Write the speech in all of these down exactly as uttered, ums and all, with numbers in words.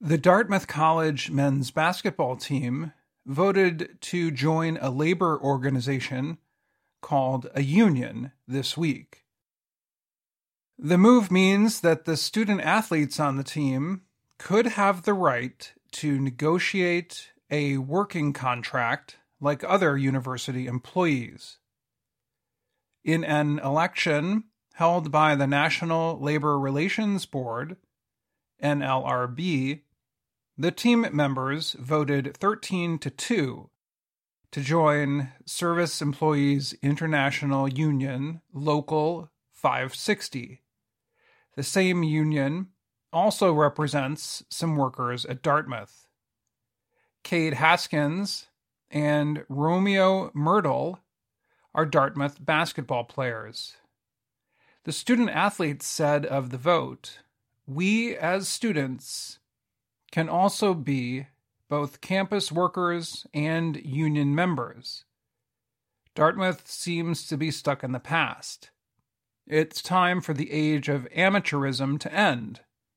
The Dartmouth College men's basketball team voted to join a labor organization called a union this week. The move means that the student athletes on the team could have the right to negotiate a working contract like other university employees. In an election held by the National Labor Relations Board, N L R B, the team members voted thirteen to two to join Service Employees International Union Local five sixty. The same union also represents some workers at Dartmouth. Cade Haskins and Romeo Myrtle are Dartmouth basketball players. The student athletes said of the vote, "We as students can also be both campus workers and union members. Dartmouth seems to be stuck in the past. It's time for the age of amateurism to end."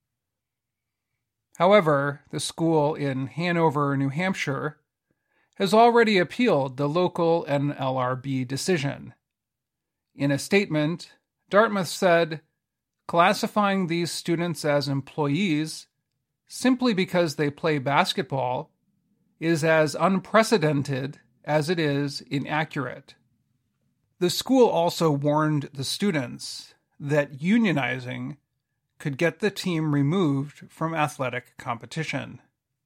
However, the school in Hanover, New Hampshire, has already appealed the local N L R B decision. In a statement, Dartmouth said, "Classifying these students as employees simply because they play basketball is as unprecedented as it is inaccurate." The school also warned the students that unionizing could get the team removed from athletic competition.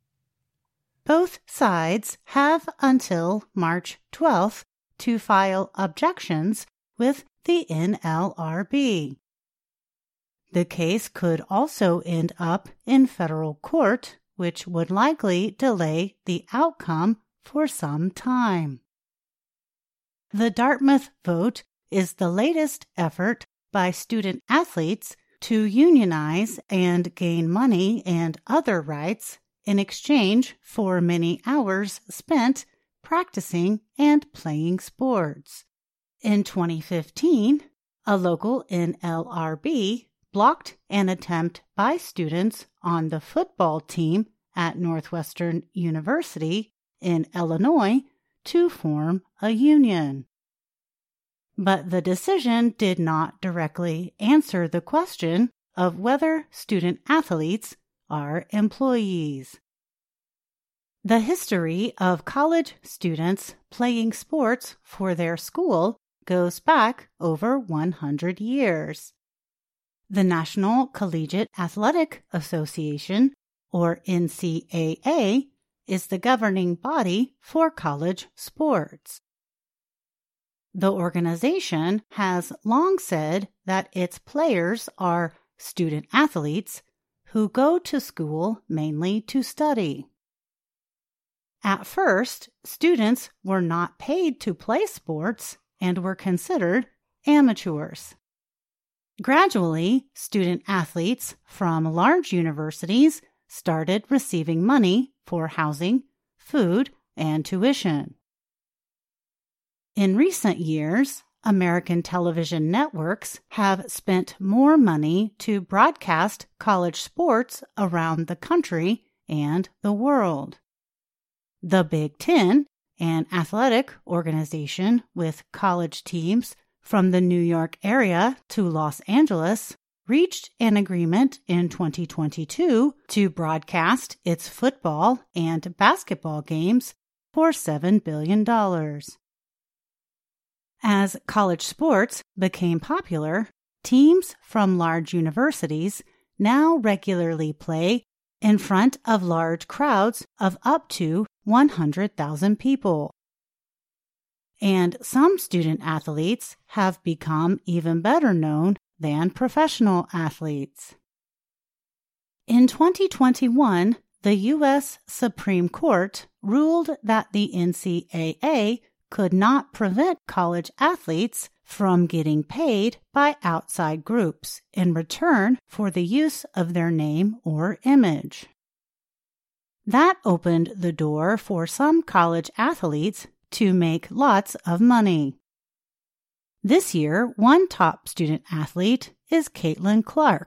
Both sides have until March twelfth to file objections with the N L R B. The case could also end up in federal court, which would likely delay the outcome for some time. The Dartmouth vote is the latest effort by student athletes to unionize and gain money and other rights in exchange for many hours spent practicing and playing sports. In twenty fifteen, a local N L R B blocked an attempt by students on the football team at Northwestern University in Illinois to form a union. But the decision did not directly answer the question of whether student athletes are employees. The history of college students playing sports for their school goes back over one hundred years. The National Collegiate Athletic Association, or N C A A, is the governing body for college sports. The organization has long said that its players are student athletes who go to school mainly to study. At first, students were not paid to play sports and were considered amateurs. Gradually, student athletes from large universities started receiving money for housing, food, and tuition. In recent years, American television networks have spent more money to broadcast college sports around the country and the world. The Big Ten, an athletic organization with college teams from the New York area to Los Angeles, reached an agreement in twenty twenty-two to broadcast its football and basketball games for seven billion dollars. As college sports became popular, teams from large universities now regularly play in front of large crowds of up to one hundred thousand people. And some student athletes have become even better known than professional athletes. In twenty twenty-one, the U S Supreme Court ruled that the N C A A could not prevent college athletes from getting paid by outside groups in return for the use of their name or image. That opened the door for some college athletes to make lots of money. This year, one top student athlete is Caitlin Clark,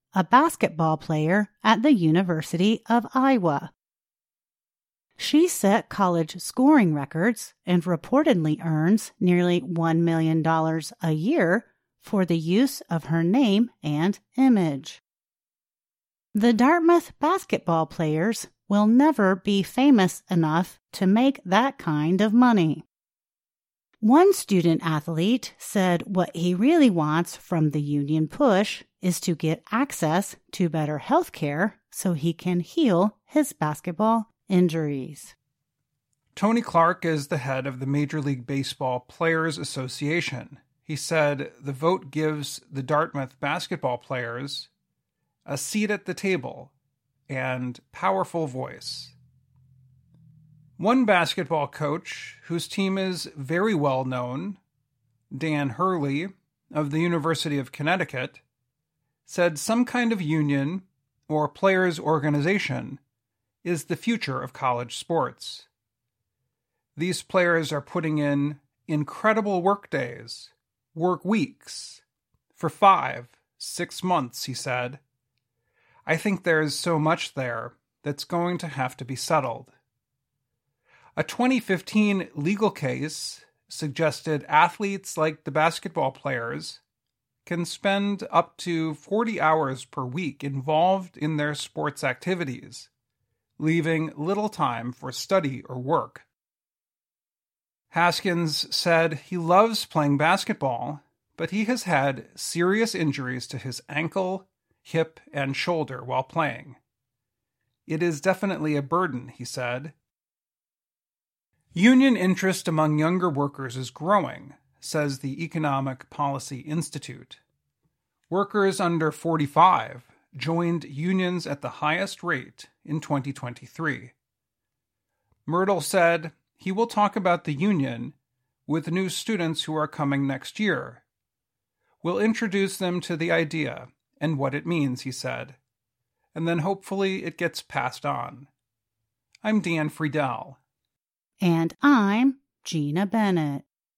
a basketball player at the University of Iowa. She set college scoring records and reportedly earns nearly one million dollars a year for the use of her name and image. The Dartmouth basketball players will never be famous enough to make that kind of money. One student athlete said what he really wants from the union push is to get access to better health care so he can heal his basketball injuries. Tony Clark is the head of the Major League Baseball Players Association. He said the vote gives the Dartmouth basketball players a seat at the table and powerful voice. One basketball coach whose team is very well known, Dan Hurley of the University of Connecticut, said some kind of union or players' organization is the future of college sports. These players are putting in incredible work days, work weeks, for five, six months, he said. I think there's so much there that's going to have to be settled. A twenty fifteen legal case suggested athletes like the basketball players can spend up to forty hours per week involved in their sports activities, leaving little time for study or work. Haskins said he loves playing basketball, but he has had serious injuries to his ankle, hip, and shoulder while playing. It is definitely a burden, he said. Union interest among younger workers is growing, says the Economic Policy Institute. Workers under forty-five joined unions at the highest rate in twenty twenty-three. Myrtle said he will talk about the union with new students who are coming next year. We'll introduce them to the idea and what it means, he said, and then hopefully it gets passed on. I'm Dan Friedel. And I'm Gina Bennett.